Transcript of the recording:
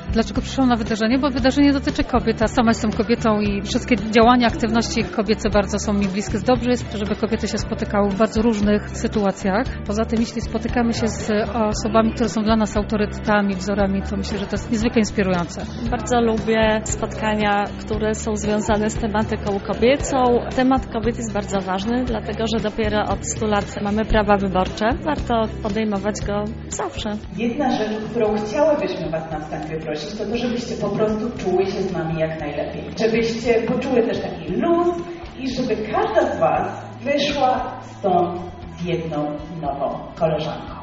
Dlaczego przyszłam na wydarzenie? Bo wydarzenie dotyczy kobiet, a sama jestem kobietą i wszystkie działania, aktywności kobiece bardzo są mi bliskie. Dobrze jest, żeby kobiety się spotykały w bardzo różnych sytuacjach. Poza tym, jeśli spotykamy się z osobami, które są dla nas autorytetami, wzorami, to myślę, że to jest niezwykle inspirujące. Bardzo lubię spotkania, które są związane z tematyką kobiecą. Temat kobiet jest bardzo ważny, dlatego że dopiero od 100 lat mamy prawa wyborcze. Warto podejmować go zawsze. Jedna rzecz, którą chciałybyśmy Was na wstępie prosić, to żebyście po prostu czuły się z nami jak najlepiej. Żebyście poczuły też taki luz i żeby każda z Was wyszła stąd z jedną nową koleżanką.